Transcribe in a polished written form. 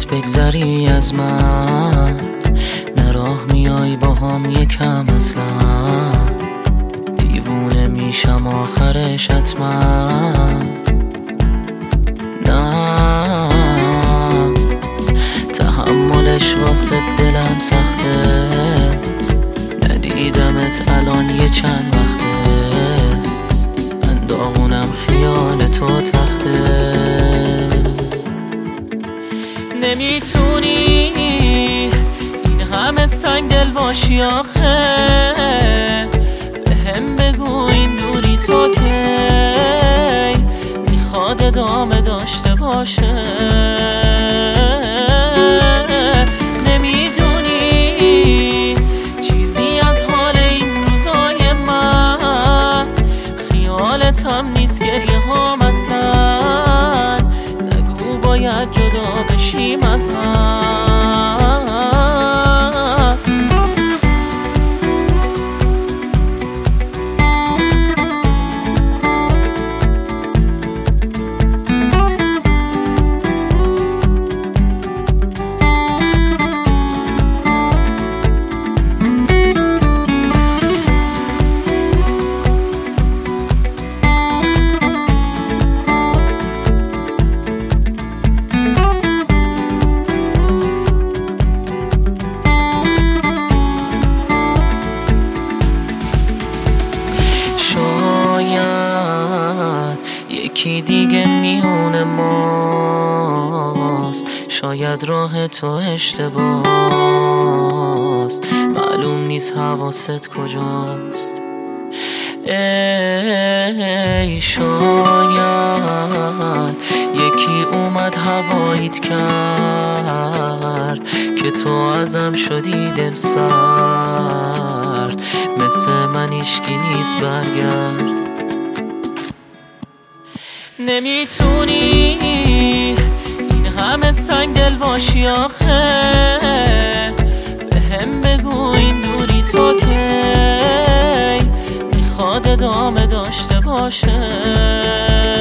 بگذری از من، نه راه میای با هم یکم اصلا. دیوونه میشم آخرش حتما. نه تحملش واسه دلم سخته، ندیدمت الان یه چند وقته. من داغونم خیال تو تخته. نمیتونی این همه سنگ دل باشی آخه، بهم بگو این دوری تو کی میخواد ادامه داشته باشه. نمیدونی چیزی از حال این روزای من، خیالتم نیست گریه هام اصلا. نگو باید جدا بشیم از هم. یکی دیگه میونه ماست، شاید راه تو اشتباست. معلوم نیست حواست کجاست. ای شاید یکی اومد هواییت کرد که تو ازم شدی دل سرد. مثل من هیچکی نیست برگرد. نمیتونی این همه سنگ دل باشی آخه، بهم بگو این دوری تو کی میخواد ادامه داشته باشه.